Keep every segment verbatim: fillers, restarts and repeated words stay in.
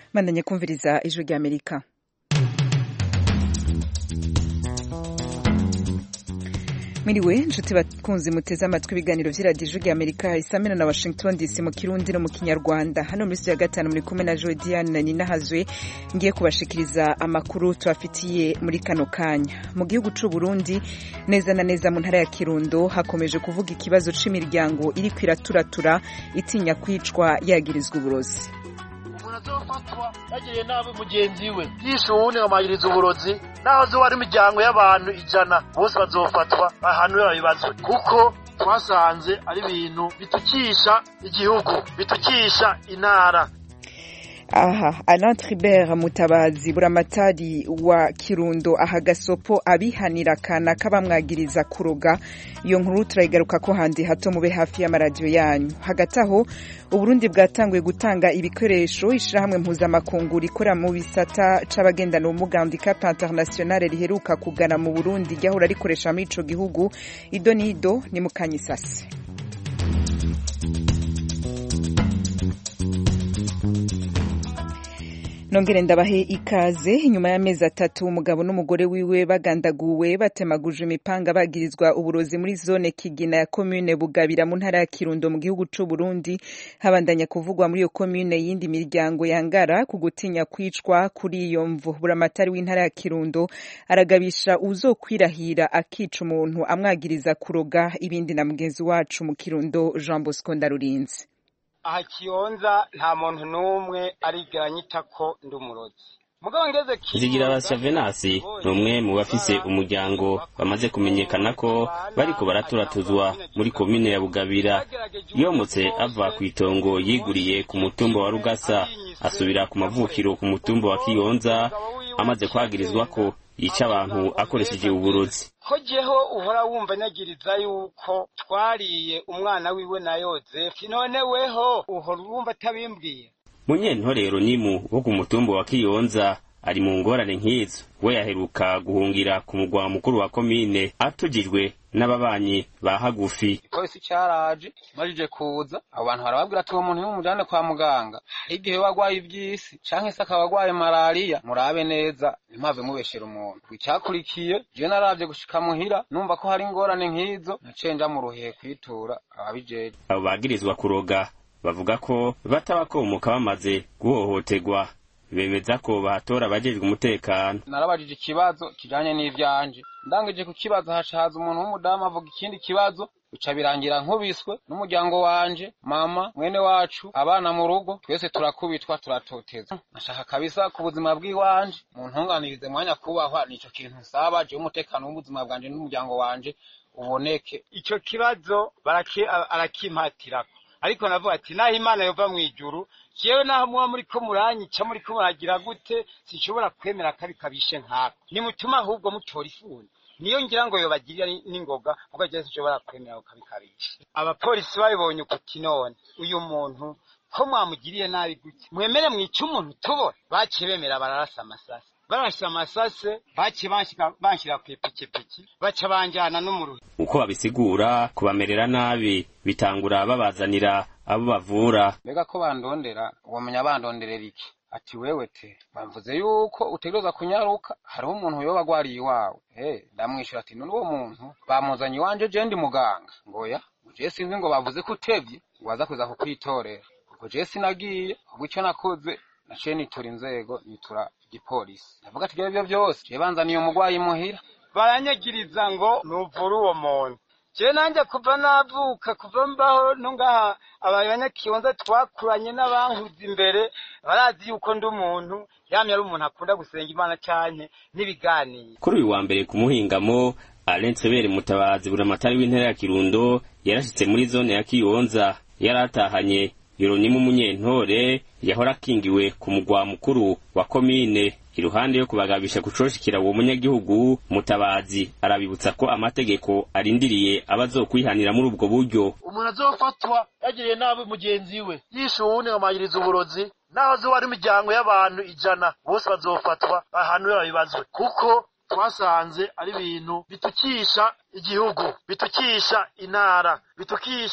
Mandanye kumviriza ijwi rya Amerika. Miriwe nshuti bakunzi muteze amatwi ibiganiro vy'iradiyo ijwi rya Amerika isamina na Washington D C mu Kirundi no mu Kinyarwanda. Hano muri studio ya gatanu muri kumwe na Jodiane Ninahazwe ngiye kubashikiriza amakuru twafitiye muri kano kanya. Mu gihugu c'u Burundi neza na neza mu ntara ya Kirundo hakomeje kuvuga ikibazo c'imiryango iri kwiraturatura itinya kwicwa yagirizwa uburozi. Azofatwa yagiriye nabi mugenzi we yishe uwundi nkamagiriza uburozi naho zo ari imiryango y'abantu ijana bose bazofatwa ahantu babibazwe kuko twasanze ari ibintu bitukisha igihugu bitukisha intara. Aha, Alain Tribert Mutabazi buramatari wa Kirundo aha gasopo abihanira kana kabamwagiriza kuroga. Iyo nkuru turayigaruka ko handi hato mube hafi y'amaradiyo yanyu. Hagati aho Uburundi bwatanguye gutanga ibikoresho ishirahamwe mpuzamakungu rikora mu bisata c'abagendana ubumuga handicap international riheruka kugana mu Burundi ryahora rikoresha muri ico gihugu. Ido nido ni mukanyisase. Nongere ndabahe ikaze. Inyuma y'amezi atatu umugabo n'umugore wiwe bagandaguwe batemaguje imipanga bagirizwa uburozi muri zone Kigina ya commune Bugabira mu ntara ya Kirundo mu gihugu c'u Burundi, habandanya kuvugwa muri iyo commune yindi miryango yangara kugutinya kwicwa kuri iyo mvu. Buramatari w'intara ya Kirundo aragabisha uzokwirahira akica umuntu amwagiriza kuroga. Ibindi na mugenzi wacu mu Kirundo Jean Bosco Ndarurinzi. Aha Kiyonza nta muntu numwe arigeranya itako ndumurozi. Mugabo ngeze Kiyonza Zigira Basha Venasi numwe mu bafise umuryango bamaze kumenyekana ko bariko baraturatuzwa muri komine ya Bugabira. Yomotse ava ku itongo yiguriye ku mutumba wa Rugasa asubira ku mavukiro ku mutumba wa Kiyonza amaze kwagirizwa ko yica abantu akoresheje uburozi. Ko jeho uhora wumva nyagiriza yuko twariye umwana wiwe na Yozefu, none weho uhora wumva tabimbwiye. Munyentorero nimu wo ku mutumba wa Kiyonza ari mu ngorane nk'izo. We yaheruka guhungira ku mugwa mukuru wa komine atujijwe n'ababanyi ba hagufi. Polisi cyaraje majije kuza abantu barababwira ati uwo muntu y'umujane kwa muganga igihe wagwaye ibyisi canke se akabagwaye malaria murabe neza impave mubeshera umuntu. Icyakurikiye je naravye gushika muhira numva ko hari ingorane nk'izo nacenja mu ruhiye kwitura ababijeje. Abo bagirizwa kuroga bavuga ko batabakomoka bamaze guhohoterwa. Bemeza ko bahatora abajejwe umutekano. Narabajije ikibazo kijanye n'ivyanje ndangije ku kibazo hacaza umuntu w'umudamu avuga ikindi kibazo bica birangira nkubiswe n'umuryango wanje, mama, mwene wacu, abana mu rugo twese turakubitwa turatotezwa. Nashaka kabisa ku buzima bw'iwanje mu ntunganirize mwanya kubahwa nico kintu nsaba je umutekano w'ubuzima bwanje n'umuryango wanje uboneke. Ico kibazo baraki arakimpatirako ariko navuga ati naho Imana yova mu ijuru jewe naho muba muri ko muranyica muri ko muragira gute sinshobora kwemera kabi kabishe nkako ni mutuma ahubwo mutora ifundi niyo ngira ngo yo bagirira n'ingoga kuko je sinshobora kwemera kabi kabishe. Abapolisi babibonye kuti none uyu muntu ko mwamugiriye nabi gute mwemere mwica umuntu tubona baciye bemera bararasa amasasi barasha amasase baciye banshika banshira ku ipikipiki baca banjana no mu ruhi. Uko babisigura kubamerera nabi bitangura babazanira abo bavura. Mbega ko bandondera uwo munya bandonderera iki ati wewe te bamvuze yuko utegereza kunyaruka hariho umuntu yoba gwariye iwawe. Eh ndamwishura ati none uwo muntu bamuzanye iwanje je ndi muganga ngoya je sinzi ngo bavuze ko utevye ngo aza kuza kukwitorera ubwo je sinagiye ubwo icyo nakoze naciye nitura inzego nitura igipolisi ndavuga ati ibyo byose je banzaniye umugwayi muhira baranyagiriza ngo nuvura uwo muntu. Je nanje kuva navuka kuva mbaho no ngaha abayanya Kiyonza twakuranye n'abankuza imbere barazi yuko ndi umuntu yamye ari umuntu akunda gusenga Imana cyane n'ibiganiye. Kuri uyu wa mbere ku muhingamo Alain Tribert Mutabazi buramatari w'intara ya Kirundo yarashitse muri zone ya Kiyonza yaratahanye Yeronimu Munyentore yahora akingiwe ku mugwa mukuru wa komine. Iruhande yo kubagabisha kucoshikira uwo munyagihugu, Mutabazi arabibutsa ko amategeko arindiriye abazokwihanira muri ubwo buryo. Umuntu azofatwa yagiriye nabi mugenzi we yishe uwundi nkamagiriza uburozi naho zo ari imiryango y'abantu ijana bose bazofatwa ahantu babibazwe kuko twasanze ari ibintu bitukisha igihugu bitukisha intara bitukisha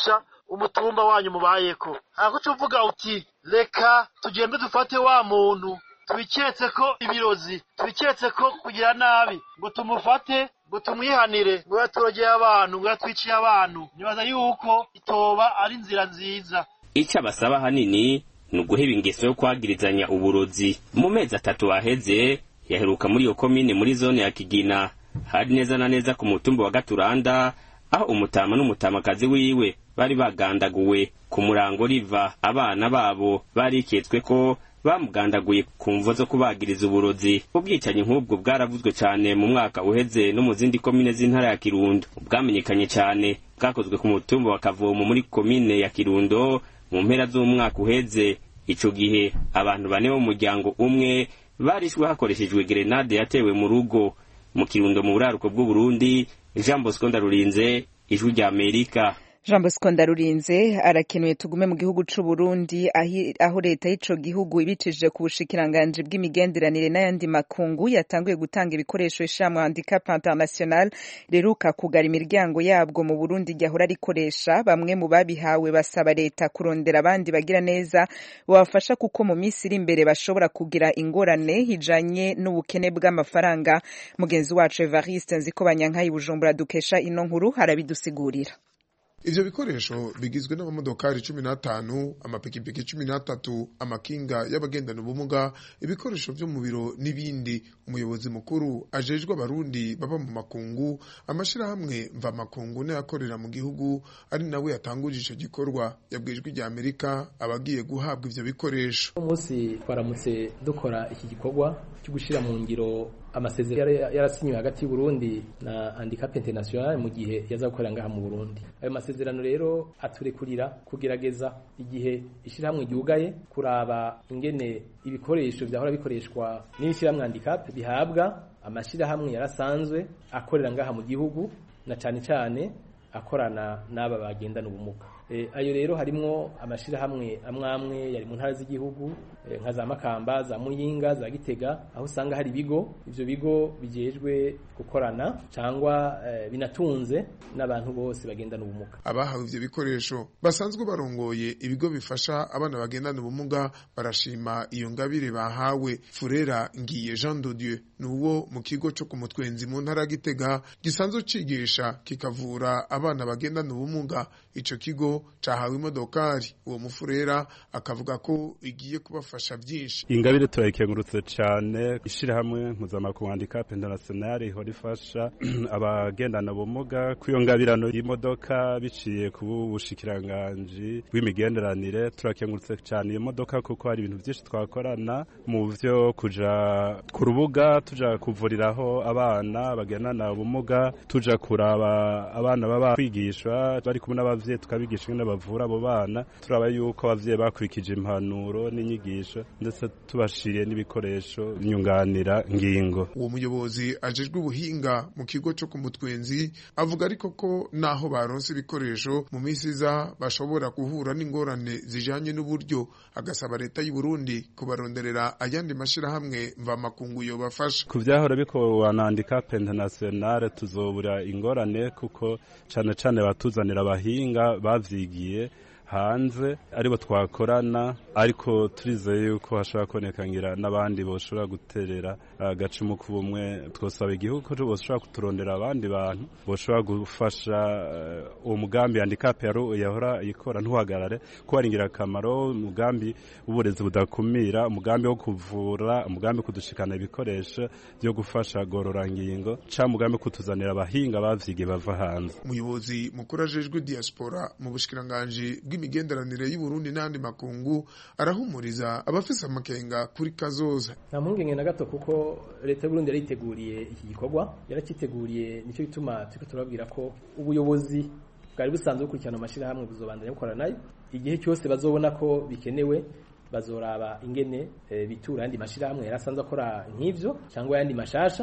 umutumba wanyu mubayeko. Hako cuvuga uti reka tugende dufate wa muntu tubiketse ko ibirozi, tubiketse ko kugira nabi, ngo tumufate ngo tumwihanire, ngo yaturogeye abantu, ngo yatwiciye abantu. Nibaza yuko itoba ari nzira nziza. Ica basaba hanini ni uguheba ingeso yo kwagirizanya uburozi. Mu mezi atatu aheze yaheruka muri iyo komine muri zone ya Kigina, hari neza na neza ku mutumba wa Gaturanda, aho umutama n'umutamakazi wiwe bari bagandaguwe ku murango riva. Abana babo bariketswe ko bamugandaguye ku mvo zo kubagiriza uburozi. Ubwicanyi nk'ubwo bwaravuzwe cyane mu mwaka uheze no mu zindi komine z'intara ya Kirundo. Ubwamenyekanye cyane bwakozwe ku mutumba wa Kavomo muri komine ya Kirundo mu mpera z'umwaka uheze. Ico gihe abantu bane bo mu muryango umwe barishwe hakoreshejwe grenade yatewe mu rugo. Mu Kirundo mu buraruko bw'u Burundi, Jean Bosco Ndarurinze, Ijwi rya Amerika. Jean Bosco Ndarurinze arakenuye. Tugume mu gihugu c'u Burundi aho leta y'ico gihugu ibicishije ku bushikiranganje bw'imigenderanire n'ayandi makungu yatanguye gutanga ibikoresho ishamwe Handicap International reruka kugara imiryango yabwo mu Burundi ryahora rikoresha. Bamwe mu babihawe basaba leta kurondera abandi bagira neza babafasha kuko mu minsi iri imbere bashobora kugira ingorane hijanye n'ubukene bw'amafaranga. Mugenzi wacu Evariste Nzikobanyanka Bujumbura dukesha ino nkuru harabidusigurira. Ivyo bikoresho bigizwe n'amamodokari cumi n'atanu, amapikipiki cumi n'atatu, amakinga y'abagendana ubumuga, ibikoresho vyo mu biro n'ibindi. Umuyobozi mukuru ajejwe abarundi baba mu makungu, amashirahamwe mva makungu n'ayakorera mu gihugu ari nawe yatanguje ico gikorwa, yabwijwe rya Amerika abagiye guhabwa ivyo bikoresho. Umunsi twaramutse dukora iki gikorwa cyo gushira mu ngiro amasezerano yarasinywe hagati y'u Burundi na Handicap International mu gihe yaza gukorera ngaha mu Burundi. Ayo masezerano rero aturekurira kugerageza igihe ishirahamwe ryugaye kuraba ingene ibikoresho byahora bikoreshwa n'ishirahamwe Handicap bihabwa amashirahamwe yarasanzwe akorera ngaha mu gihugu na cane cane akorana n'aba bagendana ubumuga. E, ayo rero harimwo amashirahamwe amwamwe yari mu ntara z'igihugu e, nka za Makamba, za Muyinga, za Gitega, aho usanga hari bigo, ivyo bigo bijejwe gukorana cyangwa e, binatunze n'abantu bose bagendana ubumuga. Abahawe ivyo bikoresho basanzwe barongoye ibigo bifasha abana bagendana ubumuga barashima iyo ngabire bahawe. Furera Ngiye Jean de Dieu nuwo mu kigo cyo ku Mutwenzi mu ntara Gitega gisanzwe cigisha kikavura abana bagendana ubumuga. Ico kigo cahawe imodokari. Uwo mufurera akavuga ko igiye kubafasha byinshi. Ingabire turayikengurutse cyane. Ishirahamwe mpuzamakungu Handicap International ihora ifasha abagendana ubumuga kwiyo ngabirano y'imodoka biciye ku bushikiranganje bw'imigenderanire. Turakengurutse cyane iyo modoka kuko hari ibintu byinshi twakorana mu byo kuja ku rubuga, tuja kuvuriraho abana bagendana ubumuga, tuja kuraba abana baba kwigishwa bari kumwe n'abavyeyi tukabigisha ingene bavura abo bana, turaba yuko abavyeyi bakurikije impanuro n'inyigisho ndetse tubashiriye n'ibikoresho nyunganira ngingo. Uwo muyobozi ajejwe ubuhinga mu kigo cyo ku Mutwenzi avuga ariko ko naho baronse ibikoresho mu minsi iza bashobora guhura n'ingorane zijanye n'uburyo, agasaba leta y'u Burundi kubaronderera ayandi mashirahamwe mva makungu yo bafasha. Ku vyahora bikowa na Handicap International tuzobura ingorane kuko cane cane batuzanira abahinga bavyigiye hanze aribo twakorana, ariko turizeye yuko hashobora konekangira n'abandi boshobora guterera agacumu k'ubumwe. Twosaba igihugu ko boshobora kuturondera abandi bantu boshobora gufasha uwo mugambi Handicap yahora ikora ntuhagarare, ko ari ingirakamaro. Umugambi w'uburezi budakumira, umugambi wo kuvura, umugambi kudushikana ibikoresho byo gufasha gororangingo, ca mugambi kutuzanira abahinga bavyigiye bava hanze. Umuyobozi mukuru ajejwe diaspora mu bushikiranganje bw'imigenderanire y'u Burundi n'andi makungu arahumuriza abafise amakenga kuri kazoza. Nta mpungenge na gato kuko leta y'u Burundi yariteguriye iki gikorwa, yarakiteguriye nico bituma turiko turababwira ko ubuyobozi bwari busanzwe bukurikirana amashirahamwe buzobandanya gukora nayo. Igihe cyose bazobona ko bikenewe bazoraba ingene e, bitura andi mashirahamwe yarasanzwe akora nk'ivyo cyangwa yandi mashasha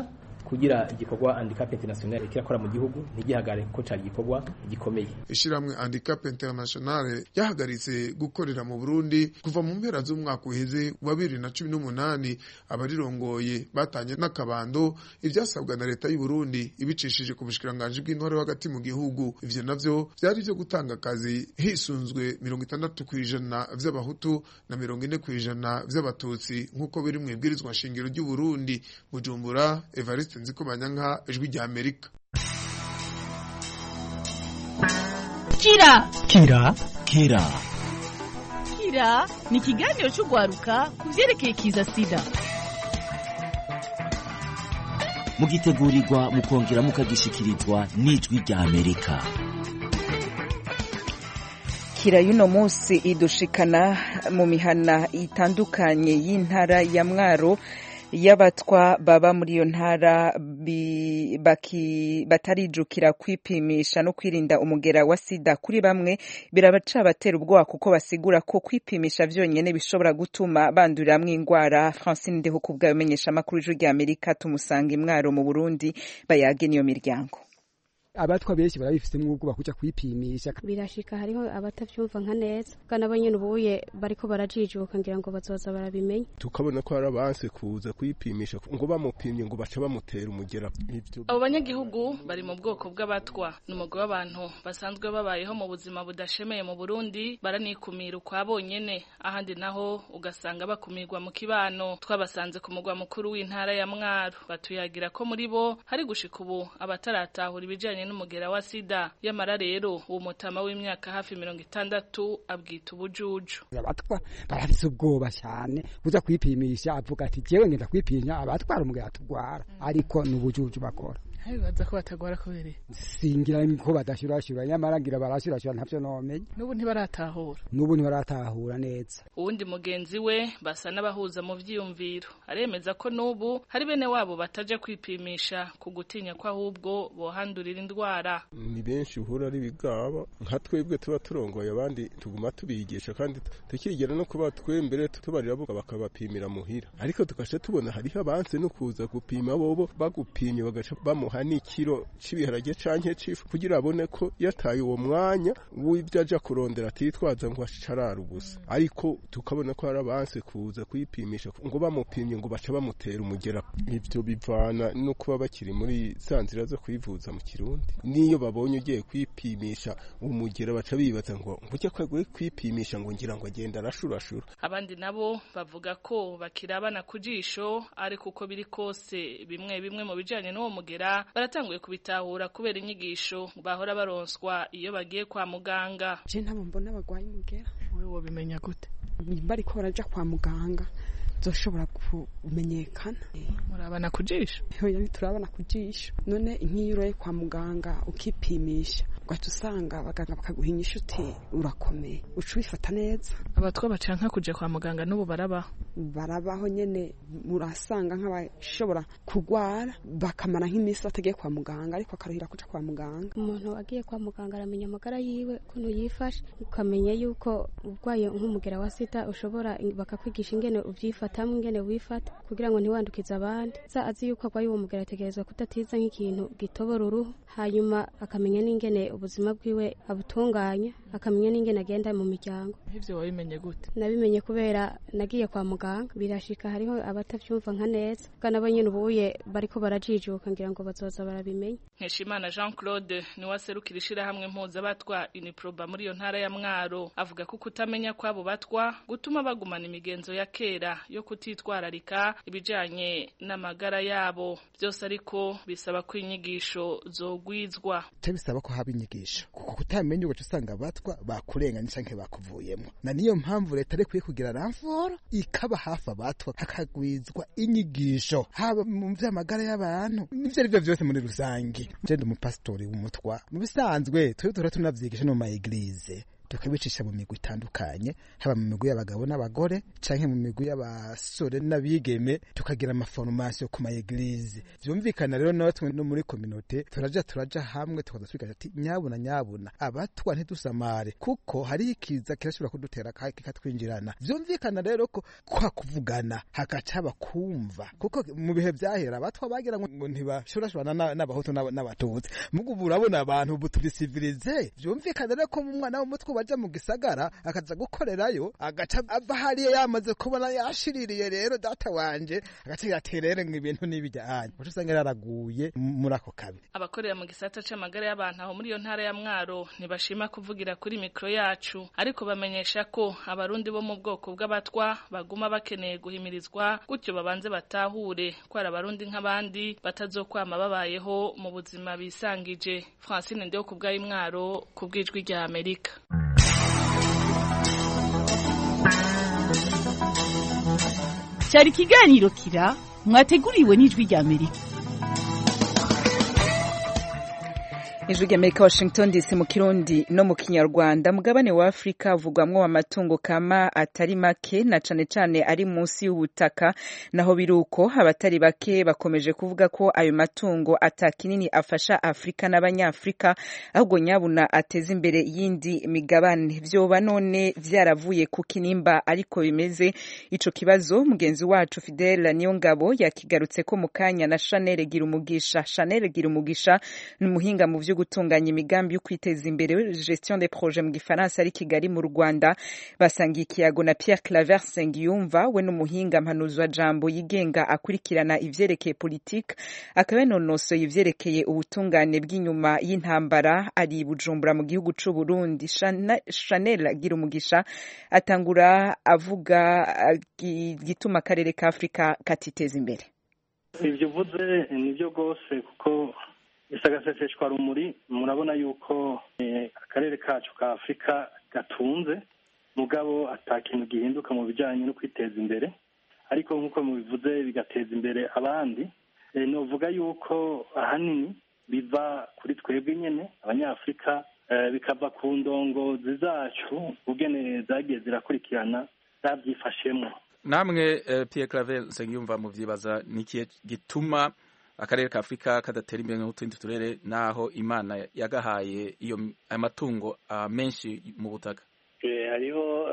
kugira igikorwa handicap international kirakora mu gihugu ntigihagare ko cari igikorwa gikomeye. Ishiramwe handicap international yahagaritse gukorera mu Burundi kuva mu mpera z'umwaka uheze wa bibiri na cumi n'umunani. Abarirongoye batanye n'akabando ivyasabwa na leta y'u Burundi ibicishije ku bushikiranganje bw'intwaro hagati mu gihugu. Ivyo navyo vyari vyo gutanga akazi hisunzwe mirongo itandatu kw'ijana vy'abahutu na mirongo ine kw'ijana vy'abatutsi nk'uko biri mu ibwirizwa shingiro ry'u Burundi. Bujumbura, Evariste Nzikobanyanka, Ijwi rya Amerika. Kira Kira Kira Kira ni ikiganiro cy'ugwaruka ku vyerekeye kiza sida. Mugitegurirwa mukongera mukagishikirizwa n'Ijwi rya Amerika. Kira yuno musi idushikana mu mihana itandukanye y'intara ya Mwaro y'abatwa baba muri iyo ntara batarijukira kwipimisha no kwirinda umugera wa sida. Kuri bamwe birabaca batera ubwoba kuko basigura ko kwipimisha vyonyene bishobora gutuma banduriramwo ingwara. Francine Ndeho kubwa umenyesha amakuru y'Ijwi rya Amerika tumusanga Mwaro mu Burundi bayage niyo miryango. Abatwa benshi barabifisemo ubwo bakuja kwipimisha. Birashika hariho abatavyumva nka neza kana banyene ubuye bariko barajijuka ngira ngo bazoza barabimenya. Tukabona ko arabanse kuza kwipimisha ngo bamupimye ngo baca bamutera umugera. Ivyo abo banyagihugu bari mu bwoko bw'abatwa n'umugwi w'abantu basanzwe babayeho mu buzima budashemeye mu Burundi baranikumira kwa bonyene, ahandi naho ugasanga bakumirwa mu kibano. Twabasanze ku mugwa mukuru w'intara ya Mwaro batuyagira ko muri bo hari gushika ubu abataratahura ibijanye n'umugera wa sida. Yamara rero uwo mutama w'imyaka hafi mirongo itandatu abwita ubujuju. Abatwa barafise ubwoba cyane kuza kwipimisha, avuga ati jewe ngenda kwipimisha abatwara umugera tugwara, ariko n'ubujuju bakora. Habibaza ko batagwara kubere singira ko badashurashura nyamaragira barashurashura ntavyo nomenya. Nubu ntibaratahura nubu ntibaratahura neza. Uwundi mugenzi we basa n'abahuza mu vyiyumviro aremeza ko nubu hari bene wabo bataje kwipimisha kugutinya ko ahubwo bohandurira indwara. Ni benshi uhura ari bigaba nka twebwe tuba turongoye abandi tuguma tubigisha kandi tukigera no kuba twembere tubarira bo bakabapimira muhira, ariko tukasha tubona hariho abanse no kuza gupima bobo bagupimye bagaca bamu hani kilo cibiharage canke cifu kugira abone ko yataye uwo mwanya w'ibyo aja kurondera atitwaza ngo ashicarara ubusa. Ariko tukabona ko arabanse kuza kwipimisha ngo bamupimye ngo baca bamutera umugera. Ivyo bivana no kuba bakiri muri sanzira zo kwivuza mu Kirundi. Niyo babonye ugiye kwipimisha umugera baca bibaza ngo ngujya kwagwe kwipimisha ngo ngira ngo agenda arashurashura. Abandi nabo bavuga ko bakirabana kujisho, ariko uko biri kose bimwe bimwe mu bijanye n'uwo mugera baratanguye kubitahura kubera inyigisho bahora baronswa iyo bagiye kwa muganga. Je ntabo mbona bagwaye umugera. Wewe wobimenya gute? Bariko baraja kwa muganga zoshobora kumenyekana. Murabana kujisho? Oya turabana kujisho. None nk'iyuroye kwa muganga ukipimisha ugahita usanga abaganga bakaguhinyisha uti urakomeye uca ubifata neza. Abatwa bacanka kuja kwa muganga n'ubu barabaho barabaho nyene, murasanga nk'abashobora kugwara bakamara nk'imisi batagiye kwa muganga ariko akaruhira kuja kwa muganga. Umuntu agiye kwa muganga aramenya amagara yiwe kuntu yifashe, ukamenya yuko urwaye nk'umugera wa sida ushobora bakakwigisha ingene uvyifatamwe ingene wifata kugira ngo ntiwandukize abandi. Za azi yuko arwaye uwo mugera ategerezwa kudatiza nk'ikintu gitobora uruhu, hanyuma akamenya n'ingene ubuzima bwiwe abutunganya, akamenya n'ingene agenda mu miryango. Ivyo wabimenye gute? Nabimenye kubera nagiye kwa muganga. Birashika hariho abatavyumva nka neza kana banyene ubuye bariko barajijuka ngira ngo bazoza barabimenya. Nkeshimana Jean Claude ni waserukira ishirahamwe mpuza batwa Uniproba muri iyo ntara ya Mwaro, avuga ko kutamenya kwabo batwa gutuma bagumana imigenzo ya kera yo kutitwararika ibijanye n'amagara yabo. Byose ariko bisaba ko inyigisho zogwizwa. Tebisaba ko haba inyigisho kuko kutamenya ugaca usanga batwa bakurenganya canke bakuvuyemo, na niyo mpamvu leta ari kwiye kugira ramforo ikaba hafi abatwa hakagwizwa inyigisho haba mu vy'amagara y'abantu n'ivyo arivyo vyose muri rusangi. Je ndi umupasitori w'umutwa, mu bisanzwe twe tura tunavyigisha no mu maeglize tukabicisha mu migwi itandukanye haba mu migwi y'abagabo n'abagore canke mu migwi y'abasore n'abigeme tukagira amaformation ku maeglise vyumvikana rero natwe no muri communauté turaja turaja hamwe tukazasubika ati nyabuna nyabuna abatwa ntidusamare kuko hari ikiza kirashobora kudutera kake katwinjirana vyumvikana rero ko kwa kuvugana hagaca bakumva kuko mu bihe vyahera abatwa bagira ngo ntibashobora n'abahutu n'abatutsi mugo urabona abantu buturi civilize vyumvikana rero ko umwana w'umutwe baja mu gisagara akaza gukorerayo agaca ava hariya yamaze kubona yashiririye rero data wanje agaca yaterere nk'ibintu n'ibijyanye uco usanga yaraguye muri ako kabi. Abakorera mu gisata c'amagara y'abantu aho muri iyo ntara ya Mwaro ntibashima kuvugira kuri mikro yacu ariko bamenyesha ko abarundi bo mu bwoko bw'abatwa baguma bakeneye guhimirizwa gutyo babanze batahure ko ari abarundi nk'abandi batazokwama babayeho mu buzima bisangije. Francine Ndeho ku bwa Mwaro ku bwijwi rya Amerika. Cyari ikiganiro kira mwateguriwe n'ijwi rya Amerika. Ijwi rya Amerika Washington D C mu Kirundi no mu Kinyarwanda. Mugabane wa Afrika uvugwamwo amatungo kama atari make na cane cane ari munsi y'ubutaka naho biruko abatari bake bakomeje kuvuga ko ayo matungo atakinini afasha Afrika n'abanyafrika ahubwo nyabuna ateza imbere yindi migabane. Vyoba none vyaravuye ku kinimba ariko bimeze ico kibazo mugenzi wacu Fidel Niyongabo yakigarutse ko mukanya na Chanel Girumugisha. Chanel Girumugisha ni muhinga mu vyo gutunganya imigambi yo kwiteza imbere gestion des projets mu gifaransa ari Kigali mu Rwanda. Basangiye ikiyago na Pierre Claver Sengiyumva we n'umuhinga mpanuzwa jambo yigenga akurikirana ivyerekeye politique akaba nonosoye ivyerekeye ubutungane bw'inyuma y'intambara ari Bujumbura mu gihugu c'u Burundi. Chanel Girumugisha atangura avuga gituma akarere ka Afrika katiteza imbere. Ivyo vuze nivyo gose kuko isagaseseshwa rumuri murabona yuko akarere kacu ka Afrika gatunze mugabo atakintu gihinduka mu bijanye no kwiteza imbere ariko nkuko mubivuze bigateza imbere abandi. Novuga yuko ahanini biva kuri twebwe nyene abanyafrika bikava ku ndongozi zacu ugene zagiye zirakurikirana zabyifashemwo. Namwe Pierre Claver Nsengiyumva mu vyibaza nikiye gituma akarere ka Afrika kadatera imbere nk'utundi turere naho Imana yagahaye iyo amatungo uh, menshi mu butaka? Eh hariho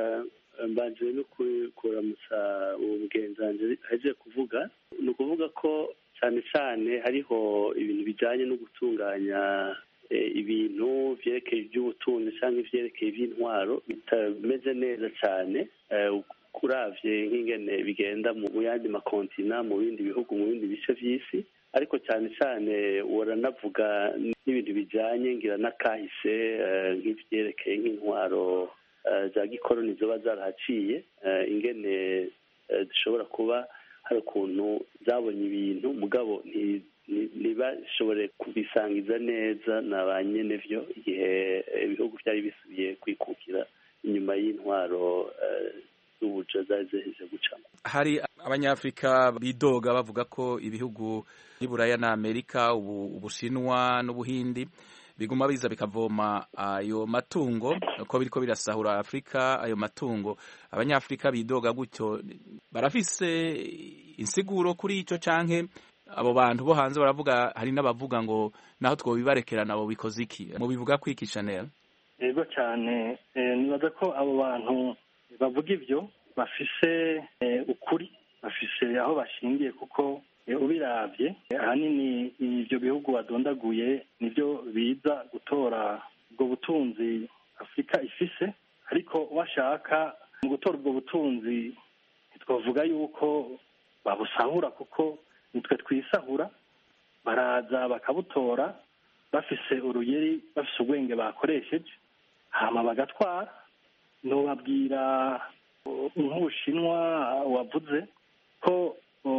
uh, mbanje no kuramutsa ubugenzanje haje kuvuga no kuvuga ko cyane cyane hariho ibintu bijanye no gutunganya e, ibintu vyerekeye iby'ubutunzi cyangwa ivyerekeye iby'intwaro bitameze neza cyane uh, kuravye nk'ingene bigenda mu yandi makontina mu bindi bihugu mu bindi bice vy'isi ariko cyane cyane uranavuga n'ibintu bijanye ngira n'akahise nk'ivyerekeye nk'intwaro za gikoroni zoba zarahaciye ingene zishobora kuba hari ukuntu zabonye ibintu mugabo ntibashobore kubisangiza neza na ba nyene vyo igihe ibihugu vyari bisubiye kwikukira inyuma y'intwaro z'ubuja zari ziheze gucamo. Hari abanyafrika bidoga bavuga ko ibihugu by'Iburaya na Amerika Ubushinwa n'Ubuhindi biguma biza bikavoma ayo matungo ko biriko birasahura Afrika ayo matungo. Abanyafrika bidoga gutyo barafise insiguro kuri ico canke abo bantu bo hanze baravuga hari n'abavuga ngo naho twobibarekera nabo bikoze iki mu bivuga kwiki Chanel? Yego cyane nibaza ko abo bantu bavuga ivyo bafise ukuri bafise aho bashingiye kuko ubiravye ahanini ivyo bihugu badondaguye nivyo biza gutora ubwo butunzi Afrika ifise ariko washaka mu gutora ubwo butunzi ntitwavuga yuko babusahura kuko nitwe twisahura baraza bakabutora bafise uruyeri bafise ubwenge bakoresheje hama bagatwara. Nobabwira nk'Ubushinwa wavuze ko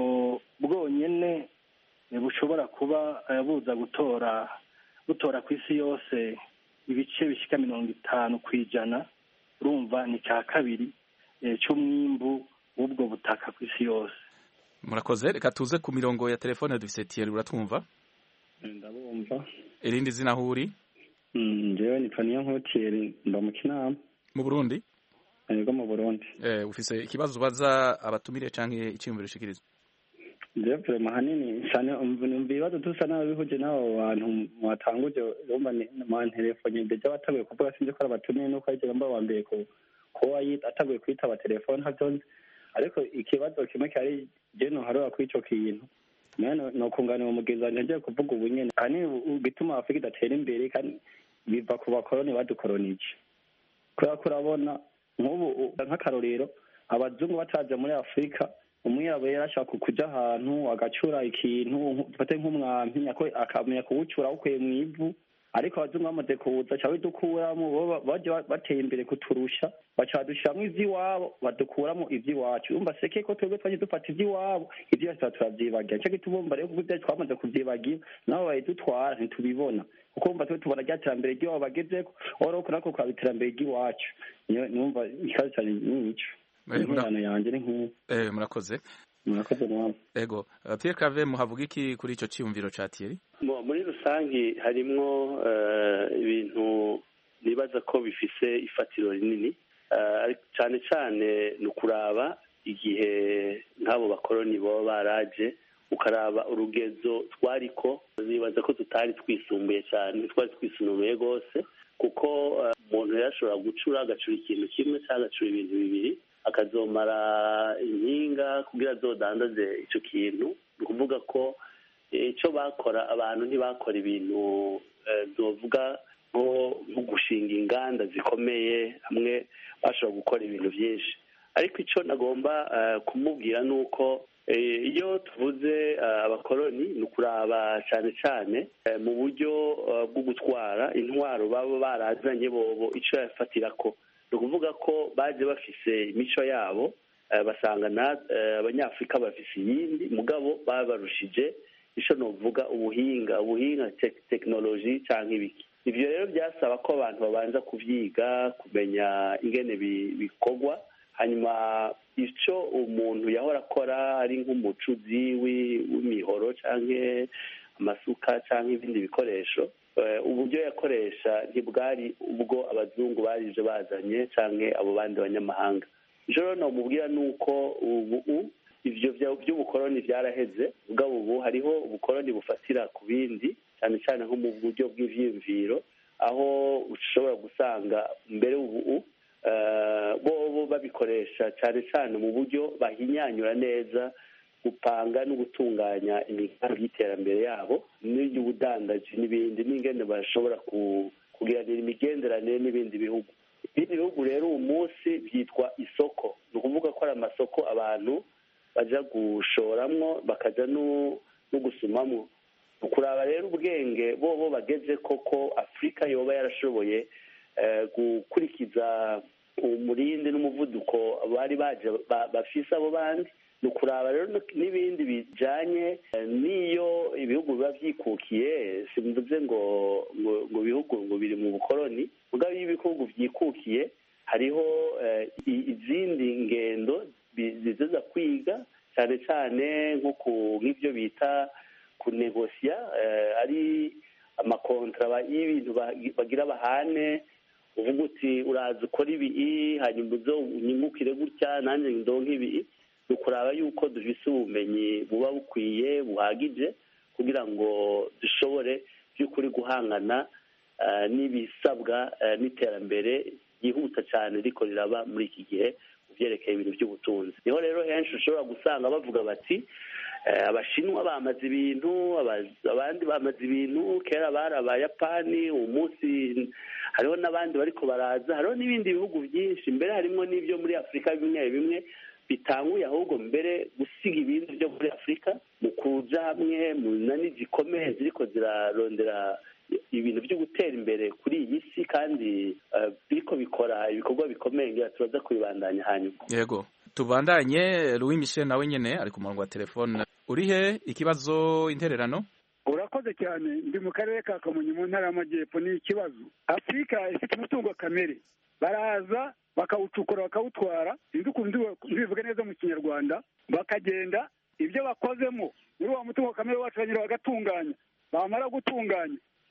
bwonyene bushobora kuba buza gutora gutora ku isi yose ibice bishika mirongo itanu kw'ijana urumva ni cya kabiri cy'umwimbu w'ubwo butaka ku isi yose. Murakoze, reka tuze ku mirongo ya telefone dufise Thierry, uratwumva? Ndabumva. Irindi zina huri? njyewe nitwa Niyonkuru Thierry mba mu Kinama mu Burundi. Yego mu Burundi. Eh ufise ikibazo ubaza abatumire canke iciyumviro ushikirizwa? Njyewe vraiment hanini cyane umva ibibazo dusa nawe bihuje n'abo bantu mwatanguje urumva mu telefone ndeje batabuye kuvuga sinzi ko abatumire nuko ari mba wa mbere ko ko atabuye kwitaba telefone havyo, ariko ikibazo kimwe cyari je no harora kuri ico kintu none no kunganira umugenzi wanje nje kuvuga ubu nyene hanini bituma Afrika idatera imbere kandi biva ku bakoroni badukoronije. Kubera ko urabona nk'ubu nk'akarorero abazungu bataje muri Afrika, umwirabura yarashaka kuja ahantu agacura ikintu dufate nk'umwampi akamenya kuwucura awukuye mu ivu, ariko abazungu bamaze kuza ca bidukuramo baje bateye imbere kuturusha baca badushiramwo ivy'iwabo badukuramo ivy'iwacu. Urumva seke ko twebwe twaje dufata ivy'iwabo ivyo vyose turavyibagira, nico gituma urumva rero kuko ivyacu twamaze kuvyibagira nabo bayidutwara ntitubibona kuko urumva twe tubona rya terambere ry'iwabo bagezeko oroko nako kuraba iterambere ry'iwacu. Numva ikibazo cane nico impunano yanje ni nk'iyo. Eh murakoze. Murakoze nawe. Ego Pierre Claver muhavuga iki kuri ico ciyumviro ca Thierry? Muri rusangi harimwo ibintu nibaza ko bifise ifatiro rinini, cyane cyane ni ukuraba igihe nk'abo bakoroni baba baraje ukaraba urugezo twariko, nibaza ko tutari twisumbuye cyane, twari twisumbuye rwose kuko umuntu yashobora gucura agacura ikintu kimwe cyangwa agacura ibintu bibiri akazomara inkinga kugira azodandaze ico kintu. Ni ukuvuga ko icyo bakora abantu ntibakora ibintu zovuga nko gushinga inganda zikomeye, hamwe bashobora gukora ibintu byinshi. Ariko icyo nagomba kumubwira ni uko iyo tuvuze abakoroni ni ukuraba cyane cyane mu buryo bwo gutwara intwaro baba barazanye bobo icyo yafatira ko. Ni ukuvuga ko baje bafise imico yabo, basanga abanyafurika bafise iyindi mugabo babarushije icyo novuga ubuhinga ubuhinga tekinoloji cyangwa ibiki. Ibyo rero byasaba ko abantu babanza kuvyiga, kumenya ingene bikorwa, hanyuma icyo umuntu yahora akora ari nk'umucuzi w'imihoro cyangwa amasuka cyangwa ibindi bikoresho, uburyo yakoresha ntibwari ubwo abazungu barije bazanye cyangwa abo bandi banyamahanga. icyo rero nomubwira ni uko ubu ivyo by'ubukoroni byaraheze, ubwo ubu hariho ubukoroni bufatira ku bindi, cyane cyane nko mu buryo bw'ivyiyumviro, aho ushobora gusanga mbere ubu bo babikoresha cyane cyane mu buryo bahinyanyura neza gupanga no gutunganya imigambi y'iterambere yabo n'iy'ubudandaji n'ibindi, n'ingene bashobora kugiranira imigenderanire n'ibindi bihugu. Ibindi bihugu rero uyu munsi byitwa isoko, ni ukuvuga ko ari amasoko abantu baja gushoramwo bakaja no gusumamwo. Ukuraba rero ubwenge bobo bageze koko Afrika yoba yarashoboye gukurikiza umurindi n'umuvuduko bari baje bafise abo bandi. Ni ukuraba rero n'ibindi bijanye n'iyo ibihugu biba vyikukiye, simvuze ngo ngo ibihugu ngo biri mu bukoroni, mugabo iyo ibihugu vyikukiye hariho izindi ngendo ziza kwiga, cyane cyane nk'ibyo bita kunegosya, ari amakontra y'ibintu bagira bahane, uvuga uti uraza ukora ibi hanyuma uzo unyungukire gutya nanjye ndonke ibi. Ni ukuraba yuko dufise ubumenyi buba bukwiye buhagije kugira ngo dushobore by'ukuri guhangana n'ibisabwa n'iterambere ryihuta cyane riko riraba muri iki gihe byerekeye ibintu by'ubutunzi. Niho rero henshi ushobora gusanga bavuga bati abashinwa bamaze ibintu, abandi bamaze ibintu, kera bari abayapani, uyu munsi hariho n'abandi bariko baraza, hariho n'ibindi bihugu byinshi, mbere harimo n'ibyo muri Afurika bimwe bimwe bitanguye ahubwo mbere gusiga ibindi byo muri Afurika mu kuja hamwe mu nani zikomeye ziriko zirarondera ibintu byo gutera imbere kuri iyi si, kandi biriko bikora ibikorwa bikomeye ngira turaza kubibandanya hanyuma. Yego tubandanye. Louis Michel nawe nyene ari ku murongo wa telefone. Urihe ikibazo intererano? Urakoze cyane. Ndi mu karere ka Kamonyi mu ntara y'Amajyepfo. Ni ikibazo Afurika ifite umutungo kamere, baraza bakawucukura bakawutwara, sinzi ukuntu bivuga neza mu Kinyarwanda, bakagenda ibyo bakozemo muri uwo mutungo kamere wacu banyura bagatunganya, bamara gutunganya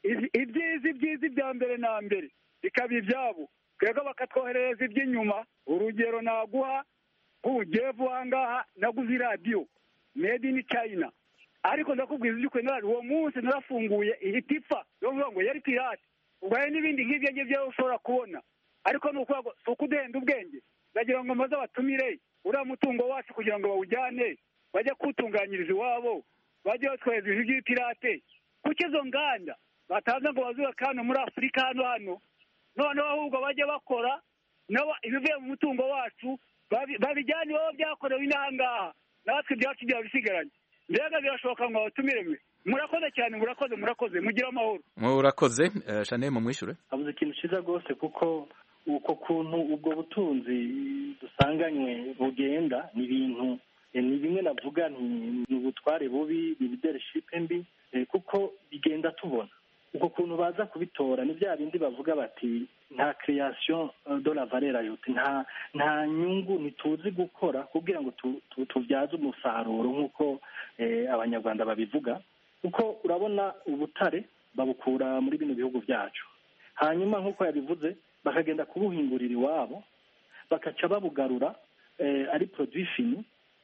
ibyiza ibyiza ibya mbere na mbere bikaba ibyabo twebwe bakatwoherereza iby'inyuma. urugero naguha nk'ubugevu aha ngaha naguze iradiyo made in China, ariko ndakubwiza iby'ukuri narari uwo munsi narafunguye ihita ipfa yo kuvuga ngo yari pirate. ubwo hari n'ibindi nk'ibyo ngibyo ushobora kubona, ariko ni ukuvuga ngo si ukuduhenda ubwenge. ndagira ngo maze abatumire uriya mutungo wacu kugira ngo bawujyane bajye kuwutunganyiriza iwabo, bajye batwohereza ibintu by'ibipirate. kuko izo nganda bataza ngo bazubake hano muri Afurika hano hano, noneho ahubwo bajye bakora nabo ibivuye mu mutungo wacu babijyane iwabo byakorewe inaha ngaha, natwe ibyacu byaba bisigaranye. mbega birashoboka ngo abatumire mwe. murakoze cyane, murakoze murakoze mugire amahoro. murakoze. Chanel mu mwishure avuze ikintu cyiza rwose, kuko uko kuntu ubwo butunzi dusanganywe bugenda ni ibintu ni bimwe navuga ni ubutware bubi, ni leadership mbi, kuko bigenda tubona uko kuntu baza kubitora. ni bya bindi bavuga bati nta création de la valeur ajoute, nta nta nyungu ntituzi gukora kugira ngo tubyaze umusaruro nk'uko abanyarwanda babivuga. kuko urabona ubutare babukura muri bino bihugu byacu, hanyuma nk'uko yabivuze bakagenda kubuhingurira iwabo, bakaca babugarura ari produit fini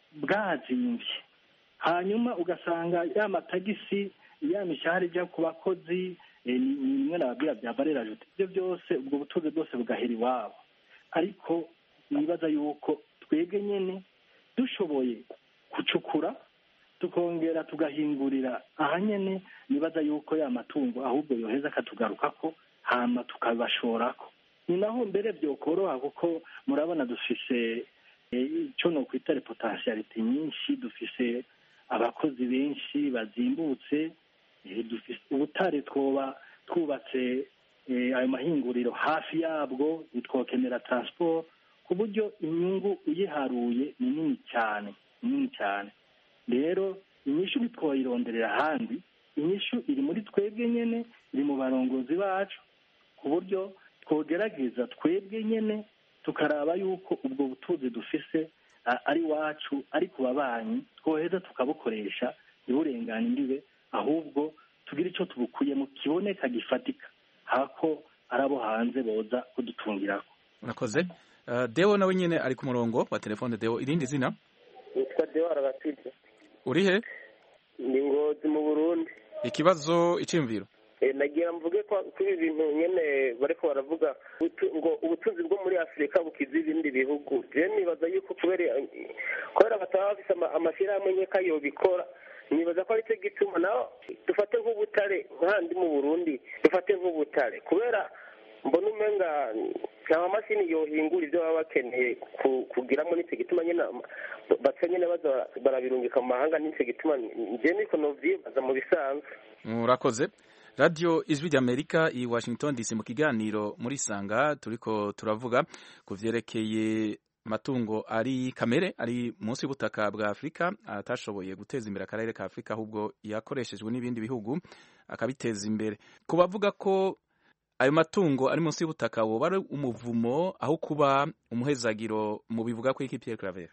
bwazimbye. hanyuma ugasanga ya matagisi, ya mishahara ijya ku bakozi, ni bimwe nababwira bya valeur ajoute. ibyo byose ubwo butunzi bwose bugahera iwabo. ariko nibaza yuko twebwe nyine dushoboye gucukura tukongera tugahingurira aha nyine, nibaza yuko ya matungo ahubwo yoheza akatugarukako hama tukabashorako. ni naho mbere byokoroha, kuko murabona dufise icyo no kwita potentiality nyinshi, dufise abakozi benshi bazimbutse, dufise ubutare twoba twubatse ayo mahinguriro hafi yabwo, ntitwokenera transport, ku buryo inyungu uyiharuye ni nini cyane nini cyane. rero inyishu ntitwoyironderera ahandi, inyishu iri muri twebwe nyine, iri mu barongozi bacu, ku buryo twogerageza twebwe nyine tukaraba yuko ubwo butunzi dufise ari wacu, ari ku babanyi, twoheza tukabukoresha ntiburengane imbibe, ahubwo tugira icyo tubukuyemo kiboneka gifatika, hako ari abo hanze boza kudutungirako. urakoze. uh, Deo nawe nyine ari ku murongo wa telefone. Deo, irindi zina? Nitwa Deo Arabatije. uri he? Ni Ngozi mu Burundi. ikibazo iciyumviro? Eh, nagira mvuge ko kuri ibintu nyene bariko baravuga ngo ubutunzi bwo muri Afrika bukiza ibindi bihugu. Je nibaza yuko kubera kubera bataba bafise amashirahamwe nyeka yo bikora, nibaza ko ari cyo gituma naho dufate nk'ubutare nkandi mu Burundi, dufate nk'ubutare kubera mbona umenga nta mashini yohingura ibyo baba bakeneye kugiramo, n'icyo gituma nyine baca nyine baza barabirungika mu mahanga, n'icyo gituma je niko novyibaza mu bisanzwe. Murakoze. Radio Ijwi ry'Amerika i Washington D C mu kiganiro muri Sanga turiko turavuga ku vyerekeye matungo ari kamere ari munsi y'ubutaka bwa Afrika atashoboye guteza imbere akarere ka Afrika, ahubwo yakoreshejwe n'ibindi bihugu akabiteza imbere. Kubavuga ko ayo matungo ari munsi y'ubutaka woba ari umuvumo aho kuba umuhezagiro mu bivuga ko iki Pierre Claver?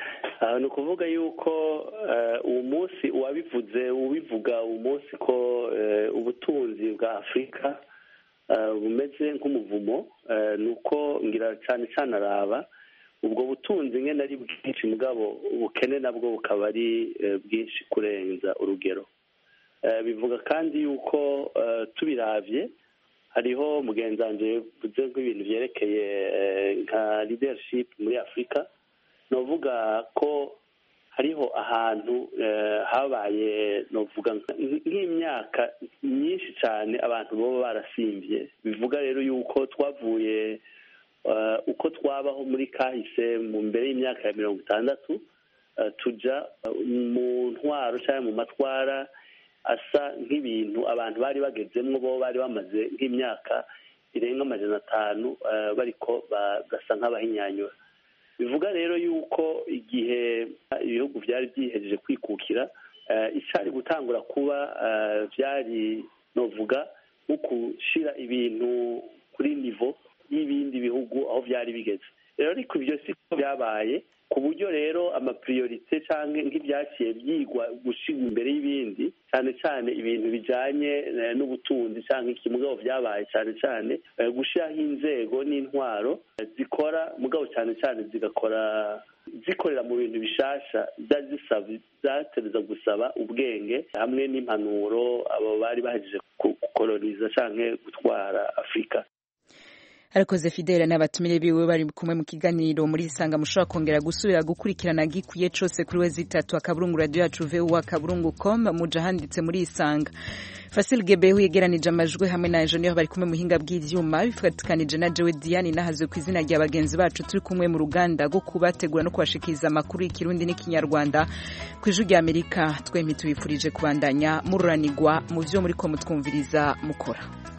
ni ukuvuga yuko uwo munsi uwabivuze ubivuga uwo munsi ko ubutunzi bwa Afurika bumeze nk'umuvumo, ni uko ngira cyane cyane araba ubwo butunzi nyine ari bwinshi, mugabo ubukene nabwo bukaba ari bwinshi kurenza urugero. Bivuga kandi yuko tubiravye hariho mugenzi wanje uvuze nk'ibintu byerekeye nka leadership muri Afurika, novuga ko hariho ahantu habaye novuga nk'imyaka myinshi cyane abantu bo barasimbye. Bivuga rero yuko twavuye uko twabaho muri kahise mu mbere y'imyaka ya mirongo itandatu tuja mu ntwaro cyangwa mu matwara asa nk'ibintu abantu bari bagezemwo bo bari bamaze nk'imyaka irenga amajana atanu bariko bagasa nk'abahinyanyura. Bivuga rero yuko igihe ibihugu byari byihejeje kwikukira, icari gutangura kuba byari novuga nko gushira ibintu kuri nivo y'ibindi bihugu aho byari bigeze. rero ariko ibyo si ko byabaye ku buryo rero amapriorite cyangwa nk'ibyaciye byigwa gushyirwa imbere y'ibindi cyane cyane ibintu bijyanye n'ubutunzi cyangwa iki mugabo byabaye cyane cyane gushyiraho inzego n'intwaro zikora mugabo cyane cyane zigakora zikorera mu bintu bishasha zatereza gusaba ubwenge hamwe n'impanuro abo bari bahejeje gukoloniza cyangwa gutwara Afurika. Arakoze Fidela n'abatumire biwe bari kumwe mu kiganiro muri Isanga mushobora kongera gusubira gukurikirana gikuye cose kuri we zitatu akaburungu radio yacu V O A akaburungu com muja handitse muri Isanga. Fasil Gebehu yegeranije amajwi hamwe na Engineer bari kumwe muhinga bw'ivyuma bifatikanije na Jewe Diane nahazwe ku izina rya bagenzi bacu turi kumwe mu ruganda go kubategura no kubashikiriza amakuru y'ikirundi n'ikinyarwanda kw'ijwi rya Amerika twempi tubifurije kubandanya mururanirwa mu vyo muri ko mutwumviriza mukora.